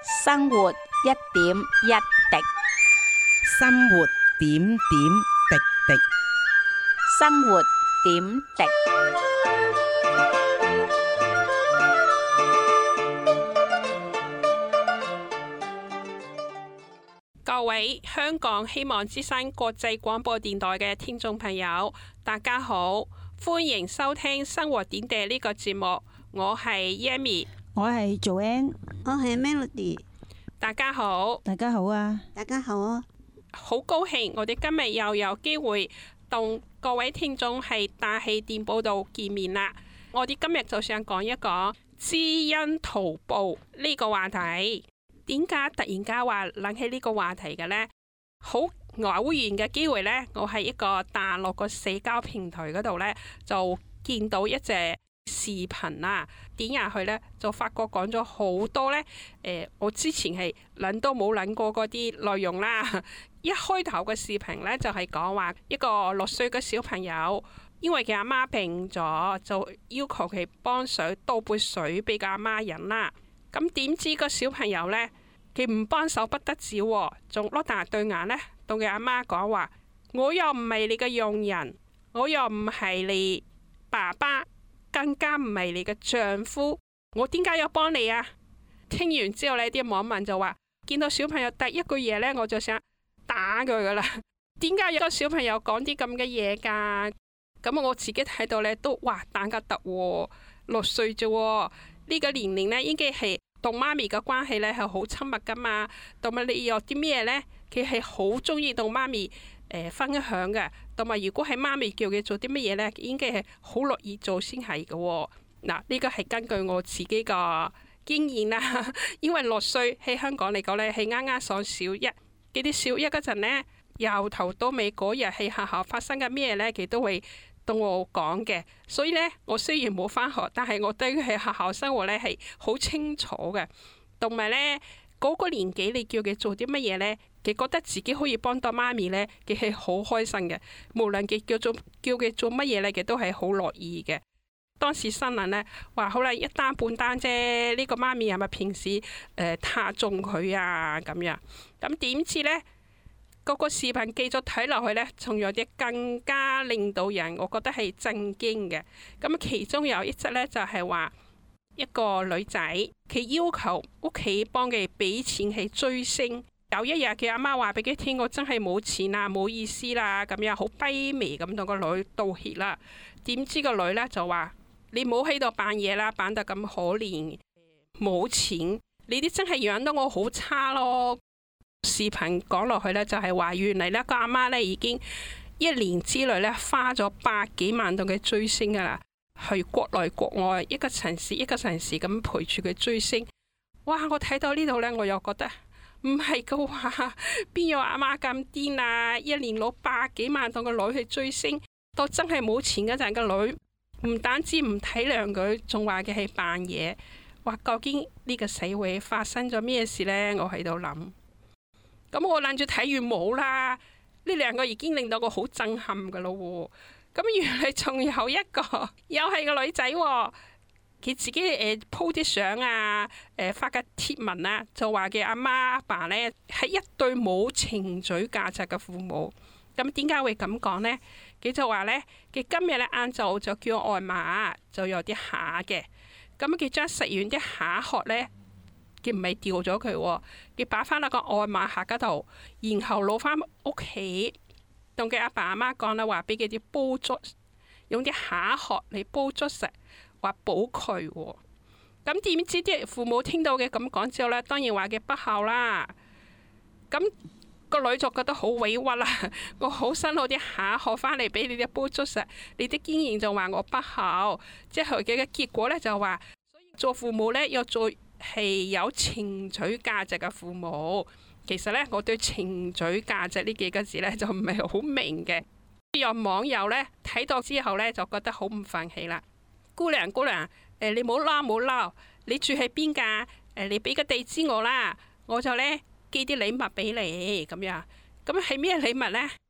生活一點一滴， 生活點點滴滴。 生活點滴。 各位香港希望之聲國際廣播電台嘅聽眾朋友，大家好，歡迎收聽生活點滴呢個節目。我係 Yami， 我係 Joanne， 我係 Melody。 大家好， 大家好啊！ 大家好啊！ 好高興我哋今日又有機會同各位聽眾喺大氣電波度見面啦。我哋今日就想講一個知恩圖報呢個話題。點解突然間話諗起呢個話題嘅呢？好偶然嘅機會呢，我喺一個大陸個社交平台嗰度呢，就見到一隻視頻啦，點入去呢，就發覺講咗好多呢。我之前係諗都冇諗過嗰啲內容啦。一開頭嘅視頻呢，就係講話一個6歲嘅小朋友，因為佢阿媽病咗，就要求佢幫手倒杯水俾個阿媽飲啦。咁點知個小朋友呢，佢唔幫手不得止，仲攞大對眼呢，同佢阿媽講話：我又唔係你嘅傭人，我又唔係你爸爸，更加唔係你嘅丈夫，我點解要幫你啊？聽完之後呢，啲網民就話：見到小朋友第一句嘢呢，我就想打佢噶啦。點解有個小朋友講啲咁嘅嘢噶？咁我自己睇到呢，都哇蛋格突，6歲啫。呢個年齡呢，應該係同媽咪嘅關係呢係好親密噶嘛。同埋你有啲咩呢？佢係好中意同媽咪分享嘅。同埋如果係媽咪叫佢做啲乜嘢呢，應該係好樂意做先係嘅。嗱，呢個係根據我自己個經驗啦。因為6歲喺香港嚟講呢，係啱啱上小一。嗰啲小一嗰陣呢，由頭到尾嗰日喺學校發生嘅咩呢，佢都會同我講嘅，所以呢，我雖然冇返學，但係我對佢喺學校生活呢係好清楚嘅。同埋呢，嗰個年紀你叫佢做啲乜嘢呢，佢覺得自己可以幫到媽咪呢，佢係好開心嘅。無論佢叫佢做乜嘢呢，佢都係好樂意嘅。當時新聞呢話好啦，一單半單啫，呢個媽咪係咪平時睇中佢啊咁樣？咁點知呢？個視頻繼續睇落去呢，仲有啲更加令到人我覺得係震驚嘅。咁其中有一則呢，就係話一個女仔，佢要求屋企幫佢俾錢去追星。有一日佢阿媽話俾佢聽，我真係冇錢啊，冇意思啦，咁樣好卑微咁同個女道歉啦。點知個女呢，就話：你冇喺度扮嘢啦，扮得咁可憐，冇錢，你啲真係養得我好差咯。視頻講落去呢，就係話原嚟呢個阿媽呢已經1年之內呢花咗百幾萬同佢追星噶啦，去國內國外一個城市一個城市咁陪住佢追星。哇！我睇到呢度呢，我又覺得唔係噶話，邊有阿媽咁癲啊？1年攞百幾萬同個女去追星，到真係冇錢嗰陣，個女唔單止唔體諒佢，仲話佢係扮嘢。哇！究竟呢個社會發生咗咩事呢？我喺度諗。咁我諗住睇完冇啦，呢2個已經令到我好震撼噶咯。咁原來仲有一個，又係個女仔，佢自己鋪啲相啊，發個貼文啊，就話佢阿媽阿爸呢係一對冇情緒價值嘅父母。咁點解會咁講呢？佢就話呢，佢今日呢晏晝就叫外賣，就有啲蝦嘅。咁佢將食完啲蝦殼呢，佢唔係掉咗佢，佢擺翻落個外賣盒嗰度，然後攞翻屋企，同佢阿爸阿媽講啦，話俾佢啲煲粥，用啲蝦殼嚟煲粥食，話補佢。咁點知啲父母聽到嘅咁講之後呢，當然話佢不孝啦。咁個女就覺得好委屈啦，我好辛苦啲蝦殼翻嚟俾你啲煲粥食，你啲經驗就話我不孝，之後佢嘅結果呢，就話，所以做父母呢，要做係有情緒價值嘅父母。其實呢，我對情緒價值呢幾個字呢，就唔係好明嘅。有網友呢，睇到之後呢，就覺得好唔忿氣啦。姑娘，你冇嬲冇嬲，你住喺邊噶？你俾個地址我啦，我就呢寄啲禮物俾你咁樣。咁係咩禮物呢？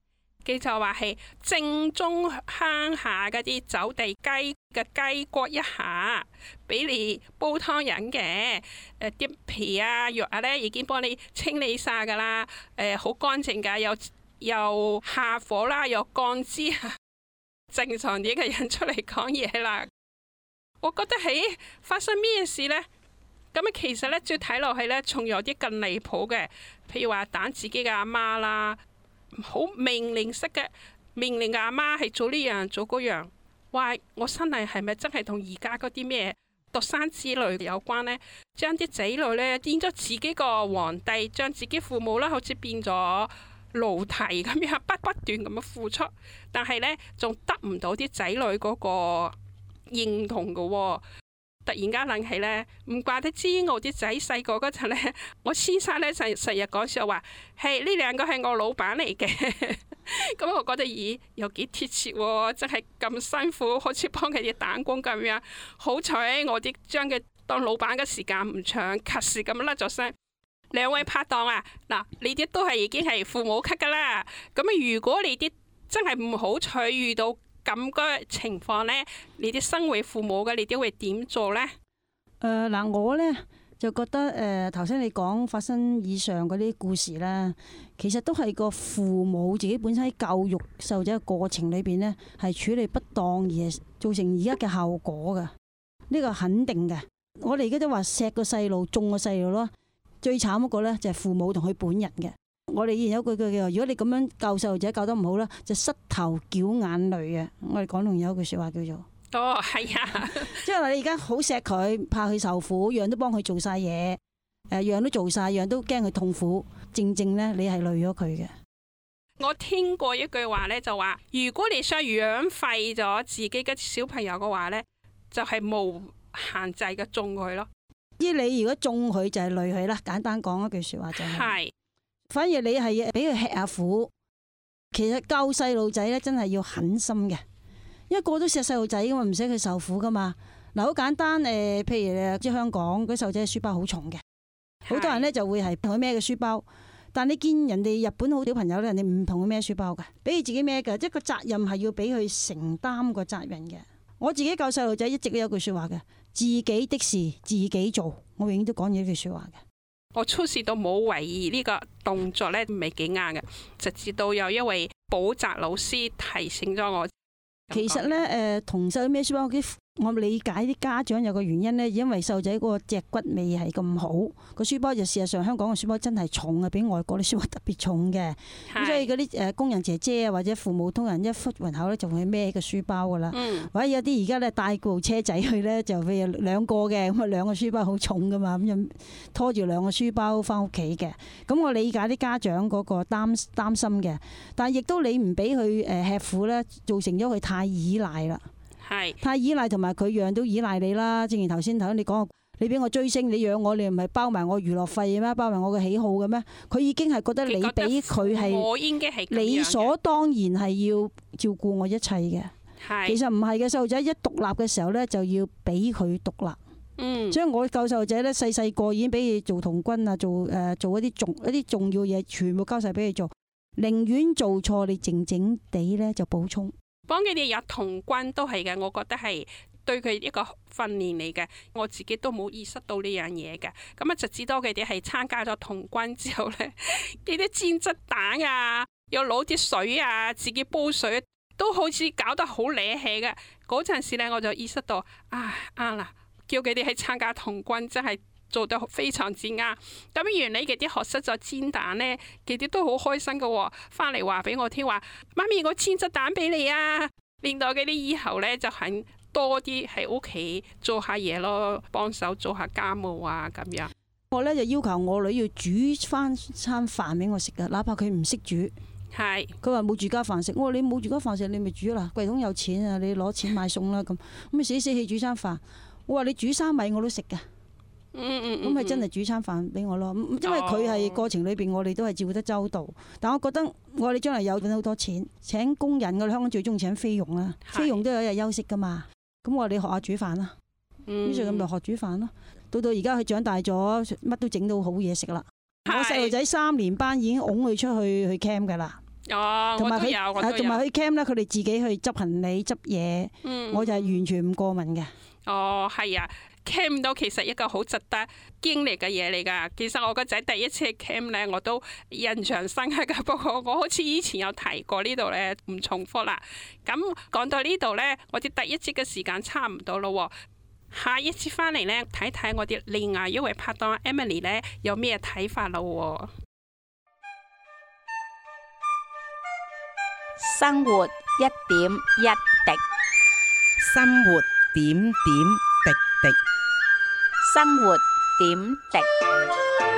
佢就話係正宗鄉下嗰啲走地雞嘅雞骨一下，俾你煲湯飲嘅。啲皮啊肉啊咧已經幫你清理晒㗎啦，好乾淨㗎，又下火啦，又乾脂啊，正常啲嘅人出嚟講嘢啦。我覺得喺發生咩事呢？咁啊，其實咧，再睇落去咧，仲有啲更離譜嘅，譬如話打自己嘅阿媽啦。好命令式嘅命令嘅阿媽係做呢樣做嗰樣，話我身體係咪真係同而家嗰啲咩獨生子女有關呢？將啲仔女呢變咗自己個皇帝，將自己父母啦好似變咗奴隸咁樣不斷咁樣付出，但係呢仲得唔到啲仔女嗰個認同嘅喎。突然間諗起呢，唔怪得知我啲仔細個嗰陣呢，我先生呢成日講笑話，係呢兩個係我老闆嚟嘅。咁我覺得咦，又幾貼切喎，真係咁辛苦，好似幫佢哋打工咁樣。好彩我啲將佢當老闆嘅時間唔長，及時咁甩咗聲。兩位拍檔啊，嗱，你啲都係已經係父母級噶啦。咁如果你啲真係唔好彩遇到咁嘅情況呢，你啲身為父母嘅，你啲會點做呢？ 嗱，我呢就覺得頭先你講發生以上嗰啲故事啦，其實都係個父母自己本身喺教育細路仔嘅過程裏邊呢，係處理不當而造成而家嘅效果噶。呢個肯定嘅。我哋而家都話錫個細路，縱個細路咯。最慘嗰個呢就係父母同佢本人嘅。我哋以前有句叫，如果你咁樣教細路仔教得唔好啦，就膝頭絞眼淚啊！我哋廣東有一句說話叫做， 哦，係啊， 即係話你而家好錫佢，怕佢受苦，樣都幫佢做晒嘢，樣都做晒，樣都驚佢痛苦，正正呢，你係累咗佢嘅。 我聽過一句話呢，就話如果你想養廢咗自己嘅小朋友嘅話呢，就係無限制嘅縱佢咯。 依你如果縱佢就係累佢啦，簡單講一句說話就係。反而你係俾佢吃下苦，其實教細路仔咧真係要狠心嘅，因為個個都錫細路仔噶嘛，唔使佢受苦噶嘛。嗱，好簡單譬如即係香港嗰啲細路仔嘅書包好重嘅，好多人咧就會係同佢孭嘅書包，但你見人哋日本好小朋友咧，人哋唔同佢孭書包嘅，俾佢自己孭嘅，即係個責任係要俾佢承擔個責任嘅。我自己教細路仔一直都有句說話嘅，自己的事自己做，我永遠都講呢句說話嘅。 我初時都冇懷疑呢個動作咧唔係幾啱嘅，直至到有一位補習老師提醒咗我。 其實咧，同細路孭書包，我理解啲家長有個原因咧，因為細路仔嗰個脊骨未係咁好，個書包就事實上香港嘅書包真係重啊，比外國啲書包特別重嘅。咁所以嗰啲工人姐姐啊，或者父母通人一出門口咧，就會孭個書包噶啦。或者有啲而家咧帶部車仔去咧，就譬如兩個嘅，咁啊兩個書包好重噶嘛，咁就拖住兩個書包翻屋企嘅。咁我理解啲家長嗰個擔心嘅，但係亦都你唔俾佢吃苦咧，造成咗佢太依賴啦。太依賴，同埋佢樣都依賴你啦。正如頭先你講，你俾我追星，你養我，你唔係包埋我娛樂費咩？包埋我嘅喜好嘅咩？佢已經係覺得你俾佢係， 我應該係理所當然係要照顧我一切嘅。其實唔係嘅，細路仔一獨立嘅時候咧，就要俾佢獨立。所以我教細路仔咧，細個已經俾佢做童軍啊，做一啲重要嘢，全部交晒俾佢做。寧願做錯，你靜靜地咧就補充。 幫佢哋入童軍都係嘅，我覺得係對佢一個訓練嚟嘅。我自己都冇意識到呢樣嘢嘅。咁啊，直至到佢哋係參加咗童軍之後咧，呢啲煎質蛋啊，又攞啲水啊，自己煲水，都好似搞得好瀨氣嘅。嗰陣時咧，我就意識到啱啦，叫佢哋去參加童軍真係做得非常之啱。咁原來佢啲學識咗煎蛋呢，佢哋都好開心噶喎，翻嚟話俾我聽話，媽咪我煎隻蛋俾你啊！令到佢啲以後呢，就肯多啲喺屋企做下嘢咯，幫手做下家務啊咁樣。 我呢就要求我女要煮翻餐飯俾我食噶，哪怕佢唔識煮。 係。佢話冇住家飯食，我話你冇住家飯食，你咪煮啦，櫃桶有錢啊，你攞錢買餸啦咁。咁咪死死氣煮餐飯。我話你煮生米我都食噶。咁咪真係煮餐飯俾我咯，因為佢係過程裏邊，我哋都係照顧得周到。但我覺得我哋將來有搵好多錢，請工人，我哋香港最中意請菲傭啦，菲傭都有一日休息噶嘛。咁我哋學下煮飯啦，於是咁就學煮飯咯。到而家佢長大咗，乜都整到好嘢食啦。我細路仔3年班已經拱佢出去 camp 噶啦。 哦， 同埋佢我都有，我都有。 同埋去 camp 咧，佢哋自己去執行李、執嘢，我就係完全唔過問嘅。 哦，係啊。camp 到其實一個好值得經歷嘅嘢嚟㗎。其實我個仔第一次去 camp 咧，我都印象深刻㗎。不過我好似以前有提過呢度咧，唔重複啦。咁講到呢度咧，我哋第一節嘅時間差唔多咯。下一節翻嚟咧，睇睇我哋另外一位拍檔 Emily 咧有咩睇法咯。 生活一點一滴， 生活點點滴滴。 生活點滴。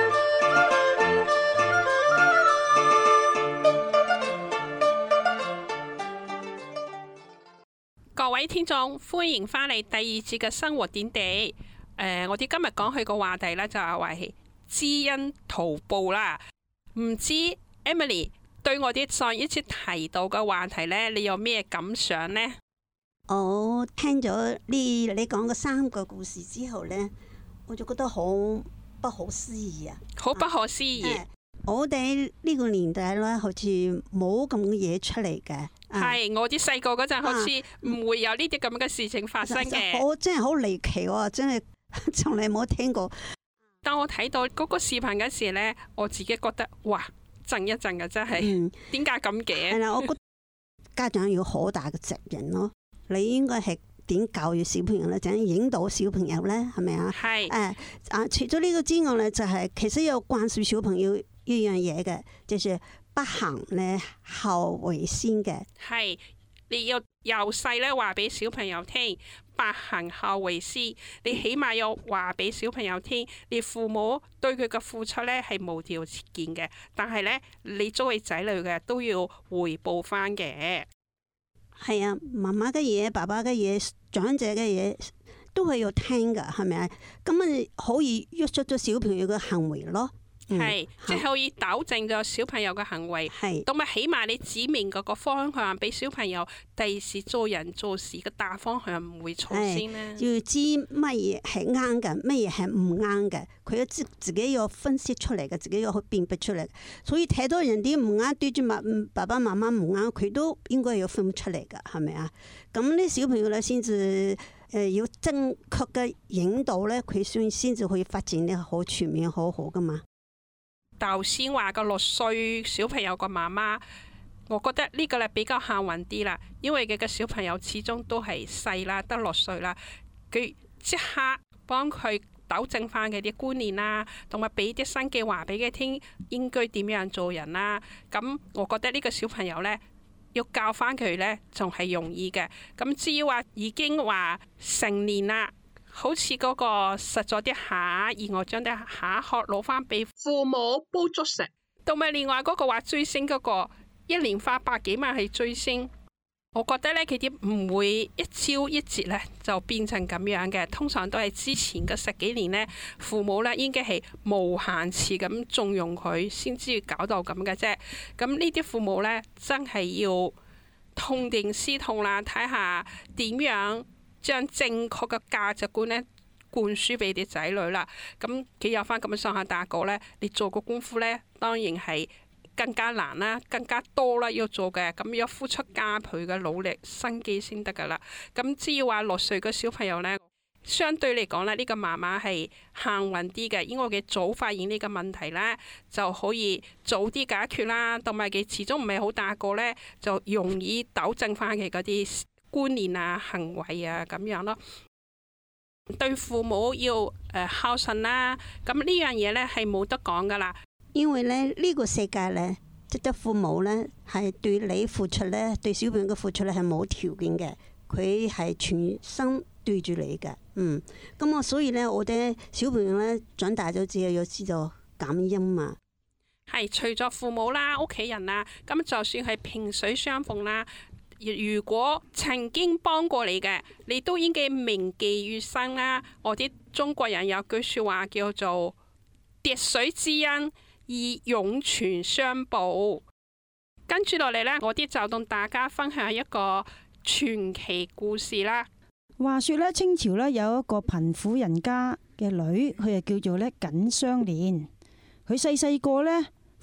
各位聽眾，歡迎翻嚟第二節嘅生活點滴。我哋今日講佢個話題咧，就係話係知恩圖報啦。唔知 Emily 對我哋上一次提到嘅話題咧，你有咩感想呢？ 我聽咗你講嘅3個故事之後呢，我就覺得好不可思議啊！ 好不可思議。 我哋呢個年代咧，好似冇咁嘅嘢出嚟嘅。 係我啲細個嗰陣，好似唔會有呢啲咁嘅事情發生嘅。 我真係好離奇喎，真係從嚟冇聽過。 當我睇到嗰個視頻嗰時呢，我自己覺得哇，震一震嘅真係。點解咁嘅？ 係啦，我覺得家長有好大嘅責任咯。你應該係點教育小朋友咧？點引導小朋友咧？係咪啊？ 係。 除咗呢個之外咧，就係其實要灌輸小朋友一樣嘢嘅，就是不行咧後為先嘅。 係，你要由細咧話俾小朋友聽，不行後為師。你起碼要話俾小朋友聽，你父母對佢嘅付出咧係無條件嘅，但係咧你作為仔女嘅都要回報翻嘅。 係啊，媽媽嘅嘢、爸爸嘅嘢、長者嘅嘢都係要聽噶，係咪啊？咁啊可以約束咗小朋友嘅行為咯。 係，即係可以糾正咗小朋友嘅行為。 係， 咁啊起碼你指明嗰個方向俾小朋友，第時做人做事嘅大方向唔會錯先咧。 要知乜嘢係啱嘅，乜嘢係唔啱嘅，佢要自己要分析出嚟嘅，自己要去辨別出嚟。所以睇到人啲唔啱，對住爸爸媽媽唔啱，佢都應該要分出嚟噶，係咪啊？咁啲小朋友咧先至要正確嘅引導咧，佢先至可以發展得好全面、好好噶嘛。 頭先話個6歲小朋友個媽媽，我覺得呢個咧比較幸運啲啦，因為佢嘅小朋友始終都係細啦，得6歲啦，佢即刻幫佢糾正翻佢啲觀念啦，同埋俾啲新嘅話俾佢聽，應該點樣做人啦。咁我覺得呢個小朋友呢，要教翻佢呢，仲係容易嘅。咁至於話已經話成年啦。好似嗰個實咗啲蝦，而我將啲蝦殼攞翻俾父母煲粥食，同埋另外嗰個話追星嗰個1年花100幾萬去追星，我覺得咧佢啲唔會一朝一夕咧就變成咁樣嘅，通常都係之前嘅10幾年咧，父母咧應該係無限次咁縱容佢，先至搞到咁嘅啫。咁呢啲父母咧真係要痛定思痛啦，睇下點樣將正確嘅價值觀咧灌輸俾啲仔女啦，咁佢有翻咁嘅上下大個咧，你做個功夫咧，當然係更加難啦，更加多啦要做嘅，咁要付出加倍嘅努力、心機先得噶啦。咁至於話6歲嘅小朋友咧，相對嚟講咧，呢個媽媽係幸運啲嘅，因為佢早發現呢個問題咧，就可以早啲解決啦，同埋佢始終唔係好大個咧，就容易糾正翻佢嗰啲觀念啊、行為啊咁樣咯。對父母要孝順啦，咁呢樣嘢咧係冇得講噶啦。 因為咧呢個世界咧，即係父母咧係對你付出咧，對小朋友嘅付出咧係冇條件嘅，佢係全心對住你嘅。咁所以咧，我哋小朋友咧長大咗之後要知道感恩嘛。 係除咗父母啦、屋企人啦，咁就算係萍水相逢啦。如果曾經幫過你嘅，你都應該銘記於心啦。我啲中國人有句說話叫做滴水之恩，以湧泉相報。跟住落嚟呢，我啲就同大家分享一個傳奇故事啦。 話說咧，清朝咧有一個貧苦人家嘅女，佢就叫做咧錦相蓮。佢細細個咧，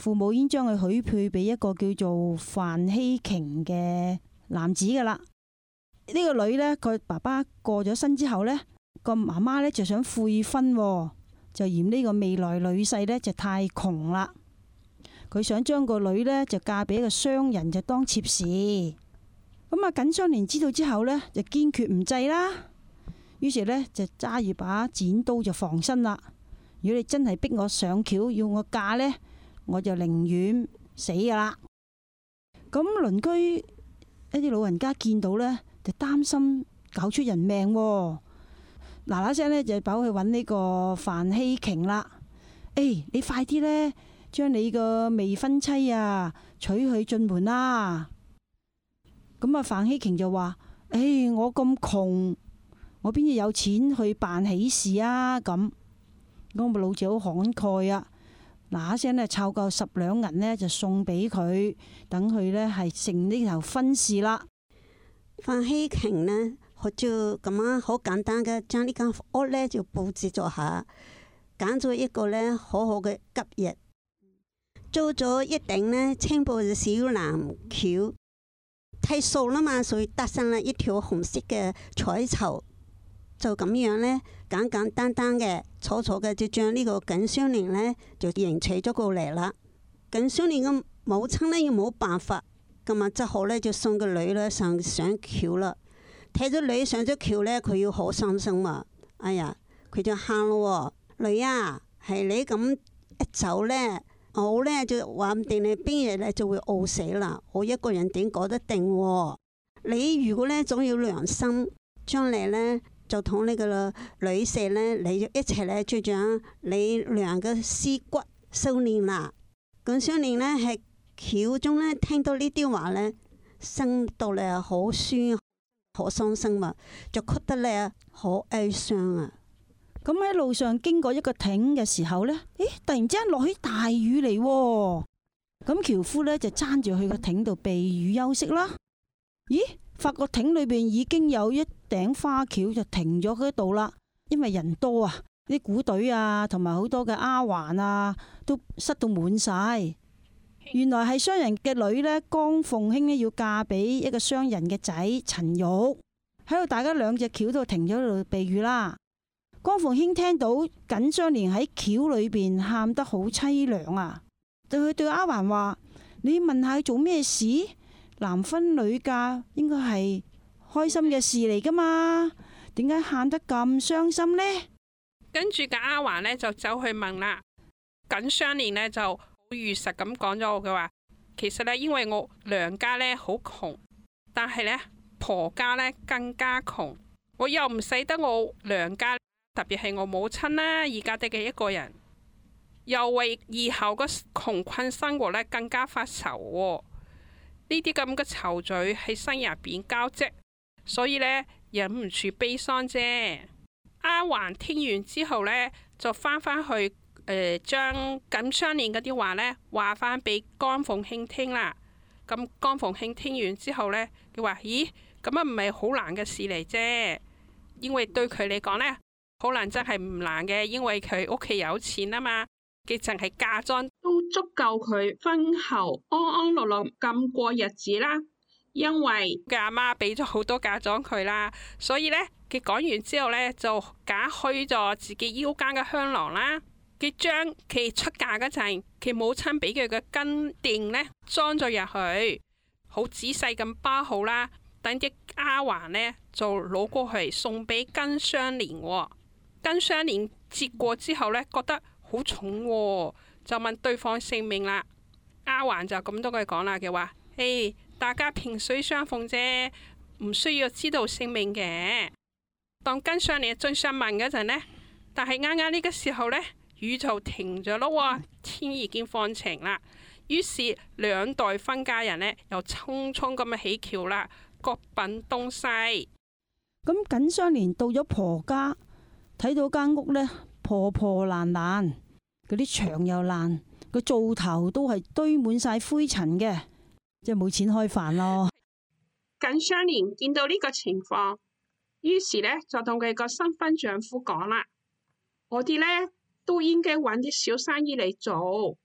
父母已經將佢許配俾一個叫做范希瓊嘅男子噶啦。呢個女呢，佢爸爸過咗身之後呢，個媽媽呢就想悔婚，就嫌呢個未來女婿呢就太窮啦。佢想將個女呢就嫁俾一個商人，就當妾侍。咁啊，緊相連知道之後呢，就堅決唔制啦。於是呢，就揸住把剪刀就防身啦。如果你真係逼我上轎要我嫁呢，我就寧願死噶啦。咁鄰居一啲老人家見到呢，就擔心搞出人命，嗱嗱聲呢，就跑去揾呢個范希瓊啦。你快啲呢，將你個未婚妻啊娶去進門啦。咁啊，范希瓊就話：我咁窮，我邊度有錢去辦喜事啊？咁我咪老謝好慷慨啊！嗱一聲呢，湊夠10兩銀呢，就送俾佢，等佢呢係成呢頭婚事啦。 范希瓊呢，佢就咁樣好簡單嘅將呢間屋呢就佈置咗下，揀咗一個呢好好嘅吉日，租咗一頂呢青布嘅小藍轎。太素啦嘛，所以搭上了一條紅色嘅彩綢，就咁樣呢，簡簡單單嘅、楚楚嘅，就將呢個緊相連呢就迎娶咗過嚟啦。緊相連嘅母親呢，又冇辦法，咁啊只好呢就送個女呢上轎啦。睇咗女上咗轎呢，佢要好傷心嘛。哎呀，佢就喊咯，女啊，係你咁一走呢，我呢就話唔定你邊日呢就會餓死啦，我一個人點過得定喎？你如果呢總有良心，將來呢就同呢個女婿呢，你就一齊呢就將你倆嘅屍骨收殮啦。咁相連呢係轎中呢聽到呢啲話呢，心到呢好酸好傷心啊，就哭得呢好哀傷啊。 咁喺路上經過一個亭嘅時候呢，突然之間落起大雨嚟，咁樵夫呢就撐住去個亭度避雨休息啦。發覺亭裏邊已經有一頂花轎就停咗喺度啦，因為人多啊，啲鼓隊啊同埋好多嘅丫鬟啊都塞到滿晒。原來係商人嘅女呢，江鳳卿呢要嫁俾一個商人嘅仔陳玉，喺度大家兩隻轎都停咗喺度避雨啦。江鳳卿聽到緊相連喺轎裏邊喊得好淒涼啊，就去對丫鬟話：你問下佢做咩事？男婚女嫁應該係開心嘅事嚟噶嘛，點解喊得咁傷心呢？ 跟住個丫鬟呢就走去問啦，緊相連呢就好如實咁講咗佢話，其實呢，因為我娘家呢好窮，但係呢婆家呢更加窮，我又唔使得我娘家。特別係我母親啦，而家得嘅一個人，又為以後個窮困生活呢更加發愁。呢啲咁嘅愁緒喺心入邊交織，所以呢忍唔住悲傷啫。丫鬟聽完之後呢，就翻去將緊相連嗰啲話呢話翻俾江鳳卿聽啦。咁江鳳卿聽完之後呢，佢話：咦，咁啊唔係好難嘅事嚟啫，因為對佢嚟講呢。可能真係唔難嘅，因為佢屋企有錢啊嘛，佢淨係嫁妝都足夠佢婚後安安樂樂咁過日子啦。因為佢阿媽俾咗好多嫁妝佢啦，所以呢，佢講完之後呢，就假虛咗自己腰間嘅香囊啦。佢將佢出嫁嗰陣，佢母親俾佢嘅金鈿呢裝咗入去，好仔細咁包好啦。等啲丫鬟呢就攞過去送俾緊相連。緊相連接過之後呢，覺得好重，就問對方姓名啦。丫鬟就咁多句講啦，佢話：大家萍水相逢啫，唔需要知道姓名嘅。當緊相連最想問嗰陣呢，但係啱啱呢個時候呢，雨就停咗咯，天已經放晴啦。於是兩代婚嫁人呢，又匆匆咁起轎啦，各奔東西。 咁緊相連到咗婆家。睇到間屋呢，破破爛爛，嗰啲牆又爛，個灶頭都係堆滿晒灰塵嘅，即係冇錢開飯咯。 緊相連見到呢個情況，於是呢就同佢個新婚丈夫講啦：我哋呢都應該揾啲小生意嚟做，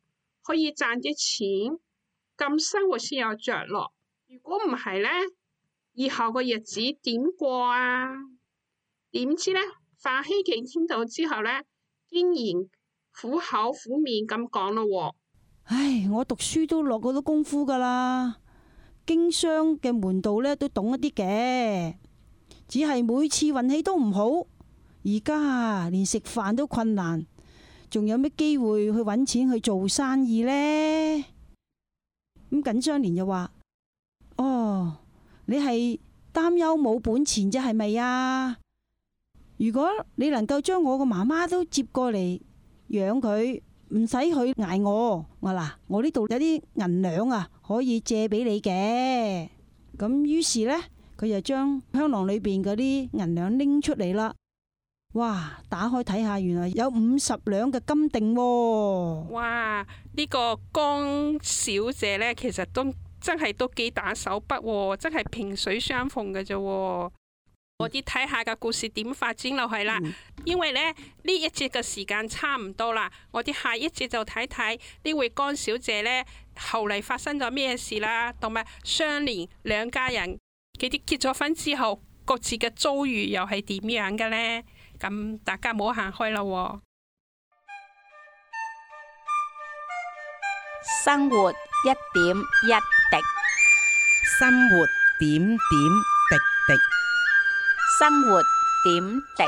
可以賺啲錢，咁生活先有着落。如果唔係呢，以後個日子點過啊？點知呢，范希瓊聽到之後呢，竟然苦口苦面咁講咯。 唉，我讀書都落過多功夫噶啦，經商嘅門道呢都懂一啲嘅，只係每次運氣都唔好，而家連食飯都困難，仲有咩機會去揾錢去做生意呢？咁緊相連就話：哦，你係擔憂冇本錢啫，係咪啊？如果你能夠將我個媽媽都接過嚟養佢，唔使佢捱我嗱，我呢度有啲銀兩啊，可以借俾你嘅。咁於是呢，佢就將香囊裏邊嗰啲銀兩拎出嚟啦。哇！打開睇下，原來有50兩嘅金锭喎。 哇！呢個江小姐呢，其實都真係都幾打手筆喎，真係萍水相逢嘅啫。我哋睇下個故事點發展落去啦。因為呢一節嘅時間差唔多啦，我哋下一節就睇睇呢位江小姐呢後嚟發生咗咩事啦，同埋相連兩家人佢哋結咗婚之後各自嘅遭遇又係點樣嘅呢？咁大家唔好行開啦。 生活一點一滴， 生活點點滴滴。 生活點滴。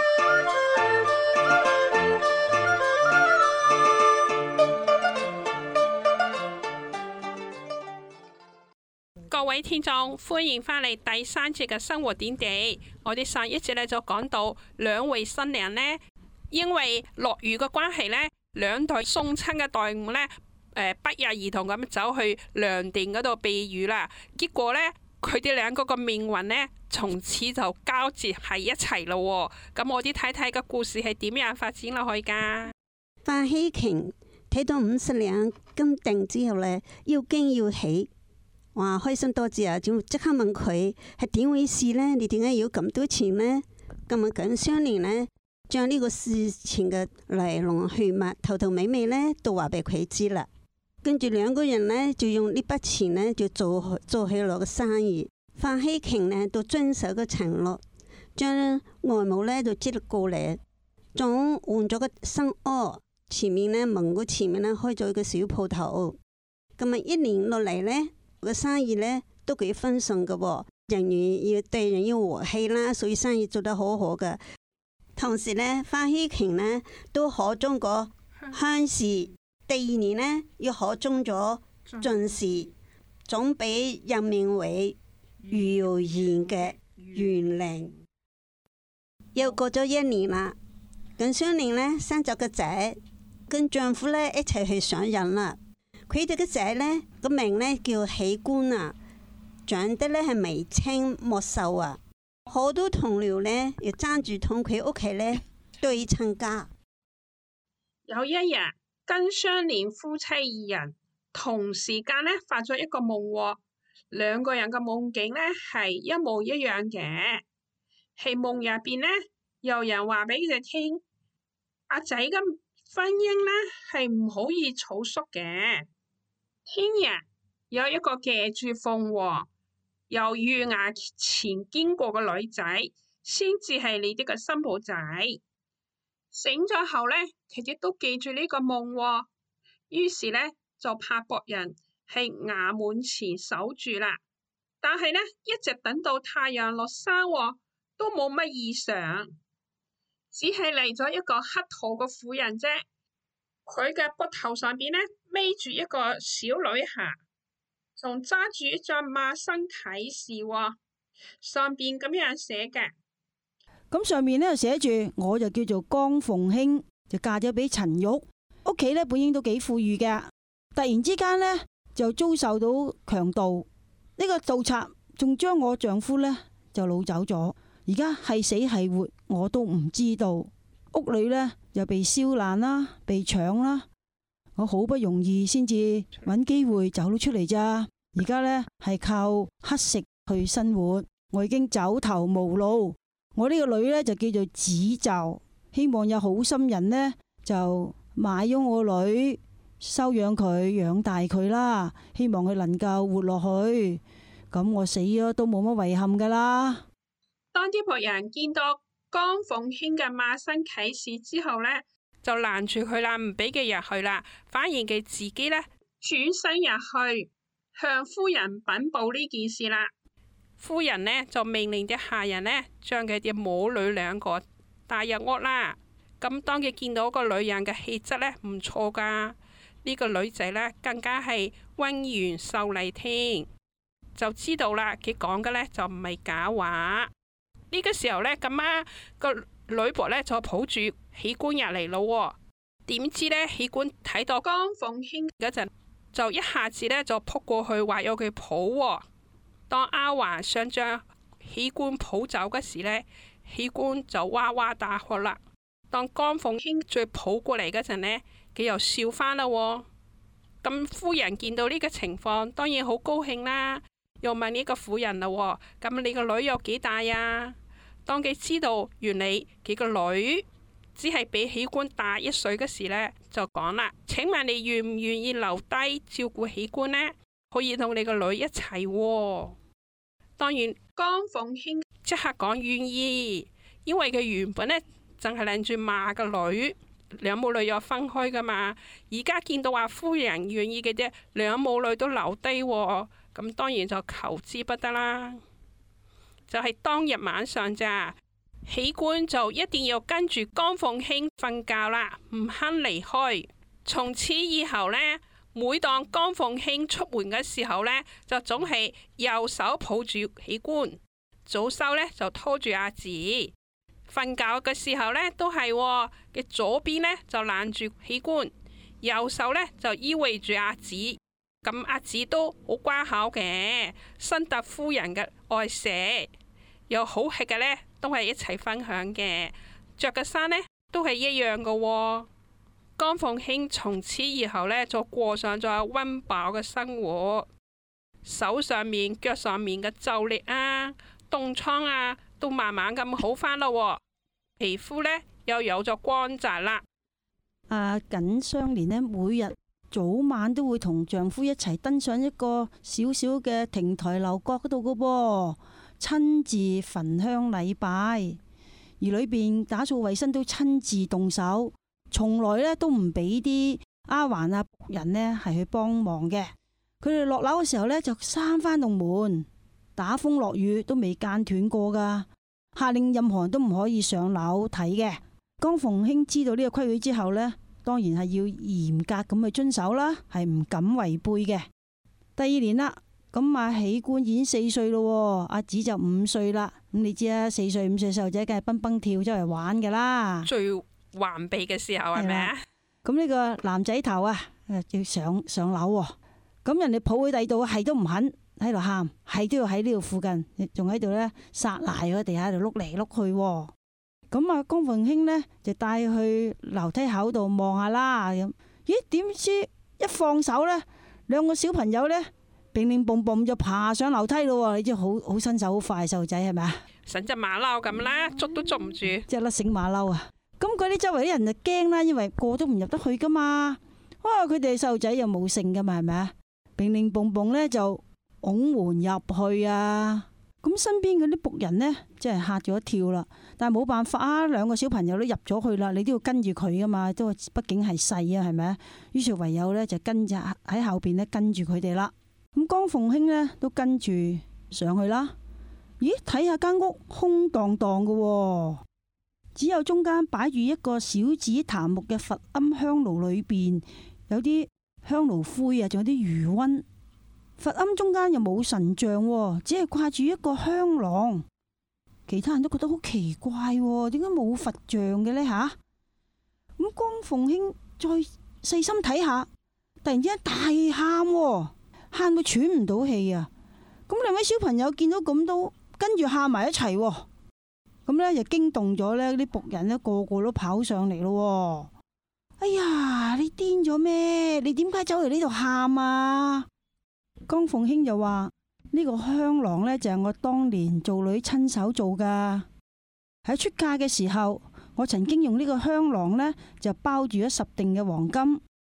各位聽眾，歡迎返嚟第3節嘅生活點滴。我哋上一節呢就講到兩位新娘呢，因為落雨嘅關係呢，兩隊送親嘅隊伍呢，不約而同咁走去涼亭嗰度避雨啦。結果呢，佢哋兩個嘅命運呢，從此就交接喺一齊咯。咁我哋睇睇個故事係點樣發展落去噶。 范希瓊睇到50兩金锭之後呢，要驚要喜，哇，開心多謝啊！就即刻問佢係點回事呢？你點解要咁多錢呢？咁啊，緊相連呢，將呢個事情嘅來龍去脈頭頭尾尾呢都話俾佢知啦。跟住兩個人呢，就用呢筆錢呢，就做起落個生意。范希瓊呢都遵守個承諾，將外母呢就接過嚟，仲換咗個新屋，前面呢門個前面呢開咗個小鋪頭。咁啊，1年落嚟呢，個生意呢都幾豐盛嘅，人員要對人要和氣啦，所以生意做得好好嘅。同時呢，范希瓊呢都考中個鄉試。第2年呢，又考中咗進士，總被任命為豫縣嘅縣令。又過咗1年啦，緊相連呢生咗個仔，跟丈夫呢一齊去上任啦。佢哋個仔呢個名呢叫喜官啊，長得呢係眉清目秀啊，好多同僚呢又爭住同佢屋企呢對親家。 有一日，跟相連夫妻2人同時間呢發咗一個夢，兩個人嘅夢境呢係一模一樣嘅。喺夢入邊呢，有人話俾佢哋聽，阿仔嘅婚姻呢係唔可以草率嘅。聽日有一個騎住鳳凰由月牙前經過嘅女仔，先至係你哋嘅新抱仔。醒咗後呢，佢哋都記住呢個夢，於是呢，就派僕人喺衙門前守住啦。但係呢，一直等到太陽落山，都冇乜異常，只係嚟咗一個乞討嘅婦人啫。佢嘅膊頭上邊呢，孭住一個小女孩，仲揸住一張馬身啟事，上邊咁樣寫嘅。 咁上面呢就寫住，我就叫做江鳳卿，就嫁咗俾陳玉，屋企呢本應都幾富裕嘅，突然之間呢，就遭受到強盜，呢個盜賊仲將我丈夫呢就擄走咗，而家係死係活我都唔知道，屋裏呢又被燒爛啦，被搶啦，我好不容易先至揾機會走咗出嚟咋，而家呢係靠乞食去生活，我已經走投無路。我呢個女呢，就叫做子就，希望有好心人呢，就買咗我女， 收養佢，養大佢啦，希望佢能夠活落去。咁我死咗都冇乜遺憾噶啦。 當啲僕人見到江鳳興嘅馬身啟示之後呢，就攔住佢啦，唔俾佢入去啦，反而佢自己呢，轉身入去向夫人稟報呢件事啦。夫人呢，就命令啲下人呢，將佢啲母女兩個帶入屋啦。咁當佢見到個女人嘅氣質呢，唔錯噶，呢個女仔呢，更加係溫婉秀麗添，就知道啦，佢講嘅呢，就唔係假話。呢個時候呢，咁啱個女僕呢，就抱住喜官入嚟咯。點知呢，喜官睇到江鳳興嗰陣，就一下子呢，就撲過去話有佢抱。當丫鬟想將喜官抱走嗰時呢，喜官就哇哇大喝啦。當江鳳興再抱過嚟嗰陣呢，佢又笑翻啦。咁夫人見到呢個情況，當然好高興啦。又問呢個婦人啦，咁你個女有幾大呀？當佢知道原來佢個女只係比喜官大1歲嗰時呢，就講啦：請問你願唔願意留低照顧喜官呢？可以同你個女一齊。當然江鳳興即刻講願意，因為佢原本呢，淨係諗住罵個女，兩母女又分開噶嘛。而家見到話夫人願意嘅啫，兩母女都留低，咁當然就求之不得啦。就係當日晚上咋，喜官就一定要跟住江鳳興瞓覺啦，唔肯離開。從此以後呢，每當江鳳興出門嘅時候呢，就總係右手抱住喜官，左手呢就拖住阿紫。瞓覺嘅時候呢，都係嘅左邊呢就攬住喜官，右手呢就依偎住阿紫。咁阿紫都好乖巧嘅，深得夫人嘅愛錫，有好吃嘅呢都係一齊分享嘅，着嘅衫呢都係一樣嘅。江鳳興從此以後呢，就過上咗溫飽嘅生活，手上面腳上面嘅皺裂啊、凍瘡啊都慢慢咁好翻咯，皮膚呢又有咗光澤啦。 緊相連呢，每日早晚都會同丈夫一齊登上一個小小嘅亭台樓閣嗰度嘅噃，親自焚香禮拜，而裏邊打掃衛生都親自動手，從來呢都唔俾啲丫鬟啊僕人呢係去幫忙嘅。佢哋落樓嘅時候呢，就閂翻棟門，打風落雨都未間斷過噶，下令任何人都唔可以上樓睇嘅。江鳳興知道呢個規矩之後呢，當然係要嚴格咁去遵守啦，係唔敢違背嘅。第2年啦，咁阿喜官已經4歲咯，阿紫就5歲啦。咁你知啦，4歲5歲細路仔梗係蹦蹦跳周圍玩噶啦， 最頑皮嘅時候係咪啊？ 咁呢個男仔頭啊，要上樓，咁人哋抱佢第度係都唔肯，喺度喊，係都要喺呢度附近，仲喺度呢撒賴喺地下度碌嚟碌去。咁啊，江鳳興呢就帶去樓梯口度望下啦。咁咦？點知一放手呢，兩個小朋友呢，乒乒乓乓就爬上樓梯咯。你知好身手好快，細路仔係咪啊？ 成隻馬騮咁啦，捉都捉唔住， 即係粒醒馬騮啊！咁嗰啲周圍啲人就驚啦，因為個都唔入得去噶嘛。哇！佢哋細路仔又冇性噶嘛，係咪啊？乒乒乓乓呢就拱門入去啊！咁身邊嗰啲僕人呢，真係嚇咗一跳啦。但係冇辦法啊，兩個小朋友都入咗去啦，你都要跟住佢噶嘛，都畢竟係細啊，係咪啊？於是唯有呢，就跟住喺後邊呢，跟住佢哋啦。咁江鳳興呢，都跟住上去啦。咦？睇下間屋空蕩蕩嘅，只有中間擺住一個小紫檀木嘅佛龕香爐，裏邊有啲香爐灰啊，仲有啲餘溫。佛龕中間又冇神像，只係掛住一個香囊。其他人都覺得好奇怪，點解冇佛像嘅呢？吓？咁江鳳興再細心睇下，突然之間大喊，喊到喘唔到氣啊！咁兩位小朋友見到咁都跟住喊埋一齊，咁呢就驚動咗呢啲僕人呢，個個都跑上嚟咯。哎呀，你癲咗咩？你點解走嚟呢度喊啊？江鳳興就話：呢個香囊呢，就係我當年做女親手做噶。喺出嫁嘅時候，我曾經用呢個香囊呢，就包住咗10錠嘅黃金，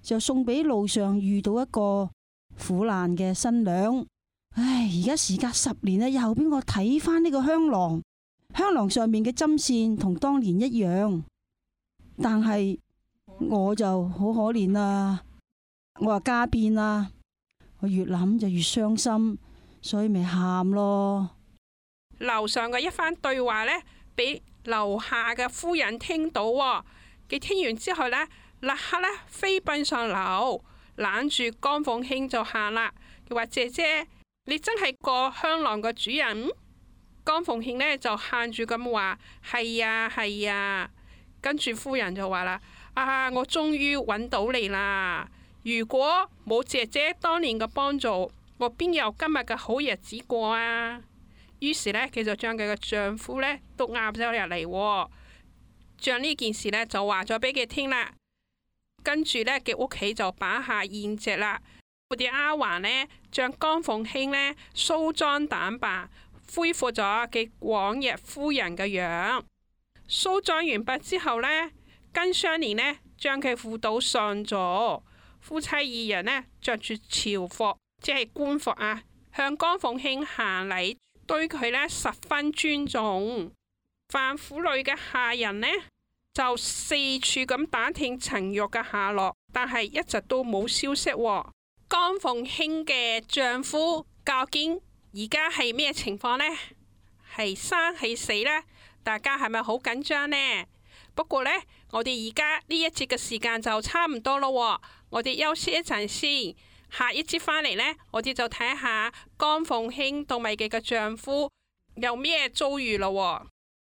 就送俾路上遇到一個苦難嘅新娘。唉，而家時隔10年啦，又俾我睇翻呢個香囊，香囊上面嘅針線同當年一樣，但係我就好可憐啦。我話家變啦，我越諗就越傷心，所以咪喊咯。 樓上嘅一番對話呢，俾樓下嘅夫人聽到喎。佢聽完之後呢，立刻呢飛奔上樓，攬住江鳳卿就喊啦。佢話：姐姐，你真係個香囊嘅主人？江鳳卿呢就喊住咁話：係呀，係呀。跟住夫人就話啦：啊，我終於揾到你啦！如果冇姐姐當年嘅幫助，我邊有今日嘅好日子過啊？於是呢，佢就將佢嘅丈夫呢都押咗入嚟，將呢件事呢就話咗俾佢聽啦。跟住呢，佢屋企就擺下宴席啦。嗰啲丫鬟呢，將江鳳卿呢梳妝打扮，恢復咗佢往日夫人嘅樣。梳妝完畢之後呢，跟雙年呢將佢扶到上座，夫妻二人呢着住朝服，即係官服啊，向江鳳卿行禮。對佢呢十分尊重。范府裏嘅下人呢，就四處咁打聽陳玉嘅下落，但係一直都冇消息。江鳳卿嘅丈夫究竟而家係咩情況呢？係生係死呢？大家係咪好緊張呢？不過呢，我哋而家呢一節嘅時間就差唔多咯，我哋休息一陣先。下一節返嚟呢，我哋就睇下江鳳卿同埋佢嘅丈夫有咩遭遇咯。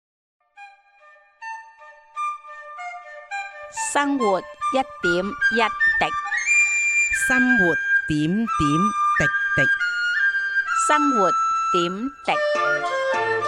生活一點一滴， 生活點點滴滴。 生活點滴。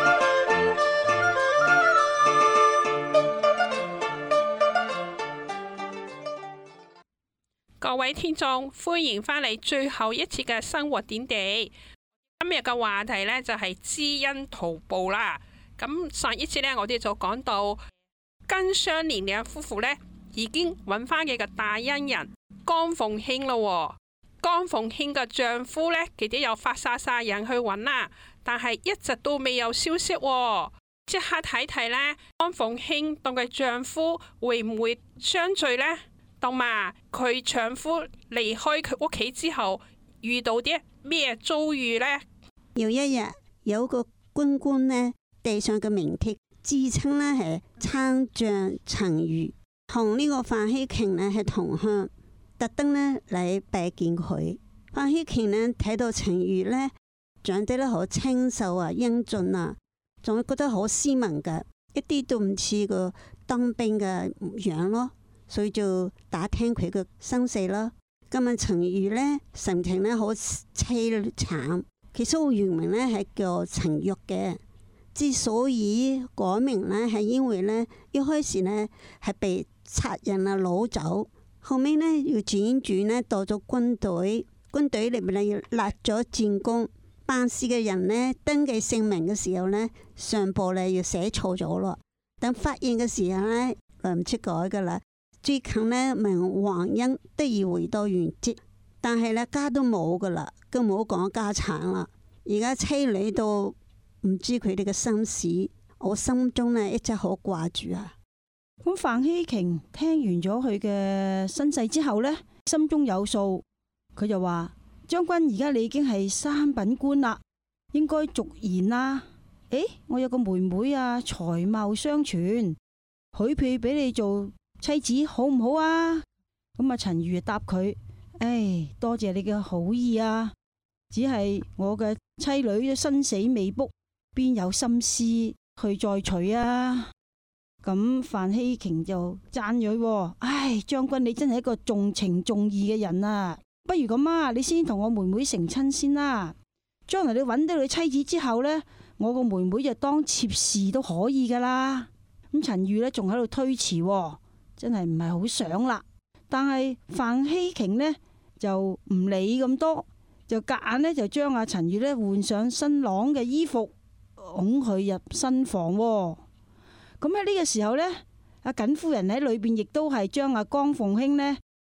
各位聽眾，歡迎返嚟最後一次嘅生活點滴。今日嘅話題呢，就係知恩圖報啦。咁上一次呢，我哋就講到跟雙年兩夫婦呢已經揾翻佢嘅大恩人江鳳卿咯。江鳳卿嘅丈夫呢，佢哋又發晒人去揾啦，但係一直都未有消息。即刻睇睇呢，江鳳卿同佢丈夫會唔會相聚呢？同埋佢丈夫離開佢屋企之後遇到啲咩遭遇呢？ 有一日有個軍官呢，地上嘅名帖，自稱呢係參將陳馀，同呢個范希瓊呢係同鄉，特登呢嚟拜見佢。范希瓊呢睇到陳馀呢長得咧好清秀啊、英俊啊，仲覺得好斯文嘅，一啲都唔似個當兵嘅樣咯。所以就打聽佢嘅身世啦。今日陳馀呢神情呢好凄慘，其實我原名呢係叫陳玉嘅，之所以改名呢係因為呢一開始呢係被賊人啊攞走，後尾呢要輾轉呢到咗軍隊，軍隊裏面呢要立咗戰功，辦事嘅人呢登記姓名嘅時候呢，上報呢要寫錯咗咯，等發現嘅時候呢來唔切改噶啦。最近呢，名黃英得以回到原籍，但係呢家都冇噶啦，更冇講家產啦。而家妻女都唔知佢哋嘅心事，我心中呢一直好掛住啊。 咁范希瓊聽完咗佢嘅身世之後呢，心中有數，佢就話：將軍，而家你已經係三品官啦，應該續言啦。我有個妹妹啊，才貌雙全，許配俾你做妻子好唔好啊？咁啊，陳馀答佢：多謝你嘅好意啊，只係我嘅妻女生死未卜，邊有心思去再娶啊？咁范希瓊就讚佢：將軍你真係一個重情重義嘅人啊！不如咁啊，你先同我妹妹成親先啦。將來你揾到你妻子之後呢，我個妹妹就當妾侍都可以噶啦。咁陳馀呢仲喺度推辭，真係唔係好想啦。但係范希瓊呢就唔理咁多，就夾硬呢就將阿陳馀呢換上新郎嘅衣服，拱佢入新房。咁喺呢個時候呢，阿瑾夫人喺裏邊亦都係將阿江鳳卿呢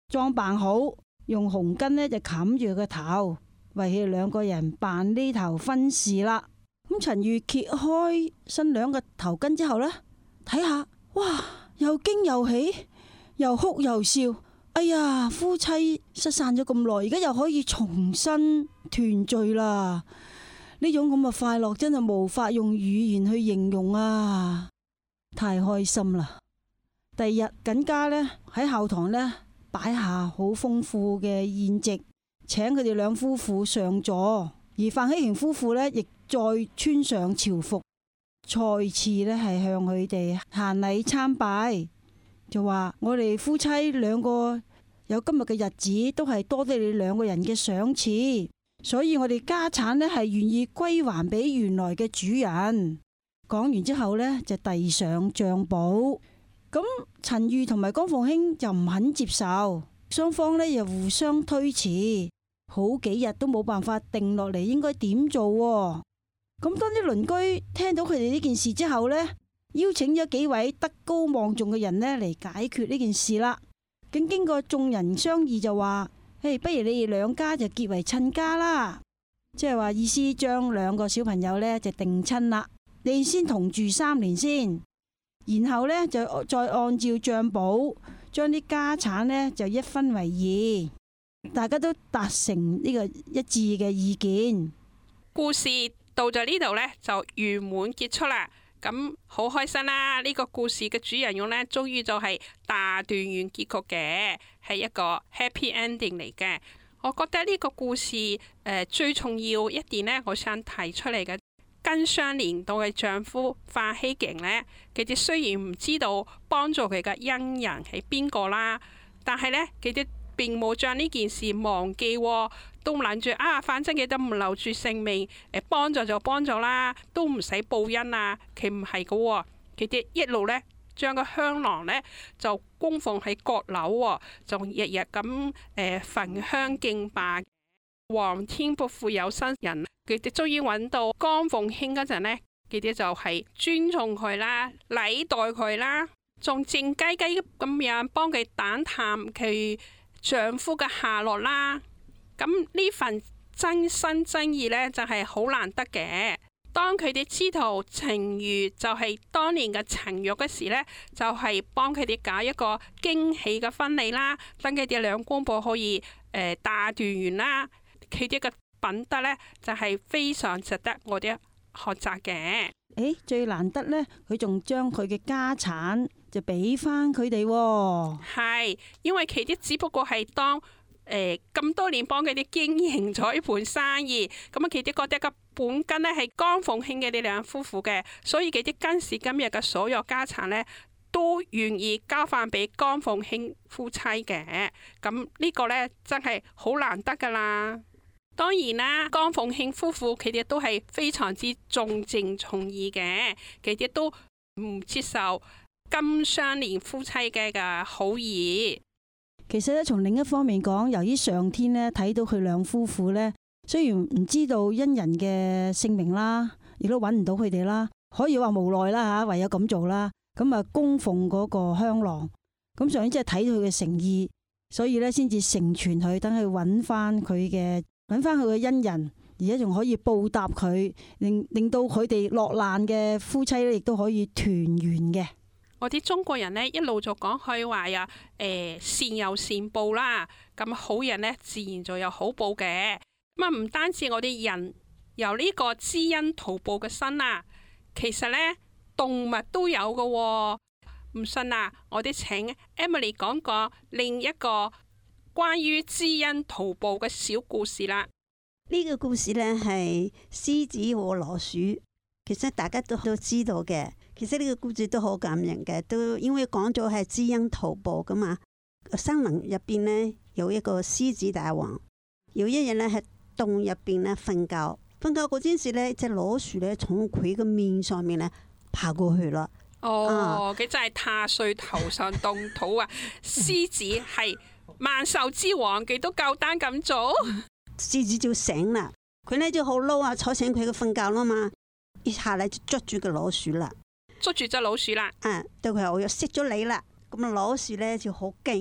裝扮好，用紅巾呢就冚住佢個頭，為佢哋兩個人扮呢頭婚事啦。咁陳玉揭開新娘嘅頭巾之後呢，睇下，哇，又驚又喜，又哭又笑。哎呀，夫妻失散咗咁耐，而家又可以重新團聚啦！呢種咁嘅快樂真係無法用語言去形容啊！太開心啦！第二日緊家呢，喺後堂呢擺下好豐富嘅宴席，請佢哋兩夫婦上座，而范希瓊夫婦呢，亦再穿上朝服，再次呢係向佢哋行禮參拜，就話我哋夫妻兩個有今日嘅日子，都係多得你兩個人嘅賞賜，所以我哋家產呢係願意歸還俾原來嘅主人。講完之後呢，就遞上賬簿。咁陳玉同埋江鳳興就唔肯接受，雙方呢又互相推辭，好幾日都冇辦法定落嚟應該點做喎。咁當啲鄰居聽到佢哋呢件事之後呢，邀請咗幾位德高望重嘅人呢嚟解決呢件事啦。咁經過眾人商議就話，不如你哋兩家就結為親家啦，即係話意思將兩個小朋友呢就定親啦。你先同住3年先，然後呢就再按照賬簿將啲家產呢就一分為2，大家都達成呢個一致嘅意見。 故事到咗呢度呢，就圓滿結束啦。咁好開心啦！呢個故事嘅主人翁呢，終於就係大團圓結局嘅，係一個 happy ending 嚟嘅。我覺得呢個故事最重要一點呢，我想提出嚟嘅，跟相連到嘅丈夫范希瓊呢，佢哋雖然唔知道幫助佢嘅恩人係邊個啦，但係呢，佢哋並冇將呢件事忘記喎。都諗住啊，反正佢都唔留住性命，幫助就幫助啦，都唔使報恩啊。佢唔係噶，佢哋一路呢將個香囊呢就供奉喺閣樓，就日日咁焚香敬拜。皇天不負有心人，佢哋終於揾到江鳳興嗰陣呢，佢哋就係尊重佢啦，禮待佢啦，仲靜雞雞咁樣幫佢打探佢丈夫嘅下落啦。咁呢份真心真意呢，就係好難得嘅。當佢哋知道程玉就係當年嘅程玉嘅時呢，就係幫佢哋搞一個驚喜嘅婚禮啦，等佢哋兩公婆可以大團圓啦。佢哋嘅品德呢，就係非常值得我哋學習嘅。 最難得呢，佢仲將佢嘅家產就俾翻佢哋。 係，因為佢哋只不過係當咁多年幫佢哋經營咗一盤生意，咁啊佢哋覺得個本金呢係江鳳興嘅呢兩夫婦嘅，所以佢哋今時今日嘅所有家產呢，都願意交翻俾江鳳興夫妻嘅。咁呢個呢，真係好難得噶啦。當然啦，江鳳興夫婦佢哋都係非常之重情重義嘅，佢哋都唔接受金相連夫妻嘅好意。 其實咧，從另一方面講，由於上天咧睇到佢兩夫婦咧，雖然唔知道恩人嘅姓名啦，亦都揾唔到佢哋啦，可以話無奈啦嚇，唯有咁做啦。咁啊，供奉嗰個香囊，咁上天即係睇到佢嘅誠意，所以咧先至成全佢，等佢揾翻佢嘅恩人，而家仲可以報答佢，令到佢哋落難嘅夫妻咧，亦都可以團圓嘅。 我哋中國人呢，一路就講佢話呀，善有善報啦，咁好人呢，自然就有好報嘅。咁啊，唔單止我哋人有呢個知恩圖報嘅心啦，其實呢，動物都有嘅喎。唔信啊，我哋請 Emily 講個另一個關於知恩圖報嘅小故事啦。 呢個故事呢，係獅子和老鼠，其實大家都知道嘅。其實呢個故事都好感人嘅，都因為講咗係知恩圖報噶嘛。森林入邊呢，有一個獅子大王，有一日呢，喺洞入邊呢瞓覺嗰陣時呢，隻老鼠呢從佢個面上面呢爬過去啦。 佢真係踏碎頭上動土啊！獅子係萬獸之王，佢都夠膽咁做。 獅子就醒啦，佢呢就好嬲啊，吵醒佢個瞓覺啦嘛，一下嚟就捉住個老鼠啦。 捉住隻老鼠啦， 對佢話我又識咗你啦，咁啊老鼠咧就好驚啊，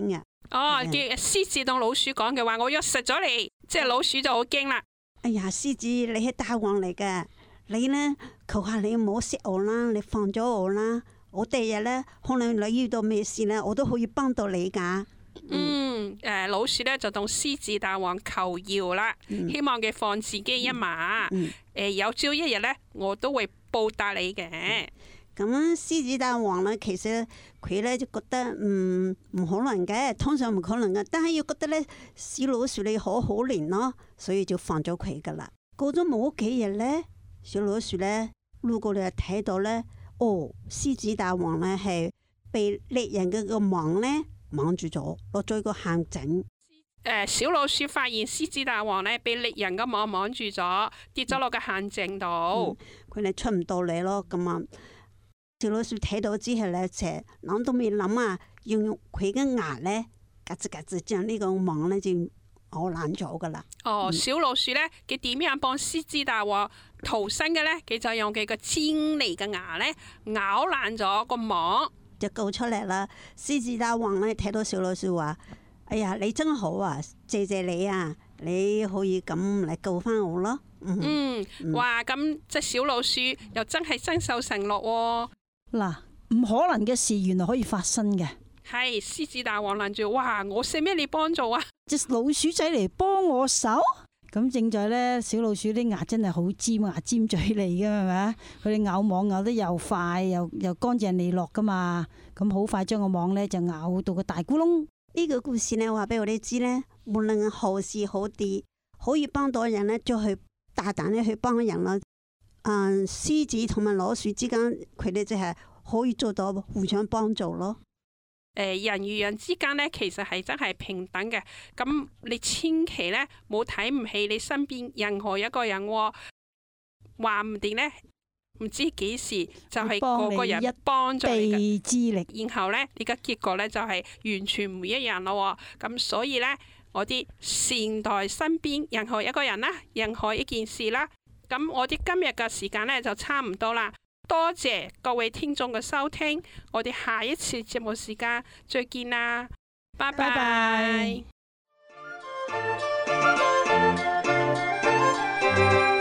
哦，叫獅子同老鼠講嘅話，我要食咗你，即係老鼠就好驚啦。 哎呀，獅子你係大王嚟嘅，你呢求下你唔好食我啦，你放咗我啦，我第日呢，可能你遇到咩事呢，我都可以幫到你噶。 老鼠咧就同獅子大王求饒啦，希望佢放自己一馬。有朝一日咧，我都會報答你嘅。 咁獅子大王咧，其實佢咧就覺得唔可能嘅，通常唔可能嘅，但係又覺得咧小老鼠你好可憐咯，所以就放咗佢噶啦。過咗冇幾日咧，小老鼠咧路過嚟睇到咧，哦，獅子大王咧係被獵人嘅個網咧網住咗，落咗一個陷阱。 小老鼠發現獅子大王咧被獵人嘅網網住咗，跌咗落個陷阱度， 佢哋出唔到嚟咯。咁啊，小老鼠睇到之後咧，就諗都未諗啊，要用佢嘅牙咧，嘎吱嘎吱將呢個網咧就咬爛咗噶啦。 小老鼠咧，佢點樣幫獅子大王逃生嘅咧？佢就用佢個尖利嘅牙咧咬爛咗個網， 就救出嚟啦。獅子大王咧睇到小老鼠話：哎呀，你真好啊，謝謝你啊，你可以咁嚟救翻我咯。 哇！咁隻小老鼠又真係真受承諾喎。 嗱，唔可能嘅事原來可以發生嘅。 係獅子大王諗住，哇！我使咩你幫助啊？ 隻老鼠仔嚟幫我手。咁正在咧，小老鼠啲牙真係好尖，牙尖嘴利噶，係咪啊？佢哋咬網咬得又快，又乾淨利落噶嘛。咁好快將個網咧就咬到個大咕窿。 呢個故事咧話俾我哋知咧，無論好事好啲，可以幫到人咧，就去大膽咧去幫人啦。獅子同埋老鼠之間，佢哋就係可以做到互相幫助咯。 人與人之間咧，其實係真係平等嘅。咁你千祈咧冇睇唔起你身邊任何一個人喎，話唔定咧，唔知幾時就係個個人幫助你嘅之力， 然後咧，你嘅結果咧就係完全唔一樣咯。咁所以咧，我哋善待身邊任何一個人啦，任何一件事啦。咁我哋今日嘅時間咧就差唔多啦，多謝各位聽眾嘅收聽，我哋下一次節目時間再見啦，拜拜。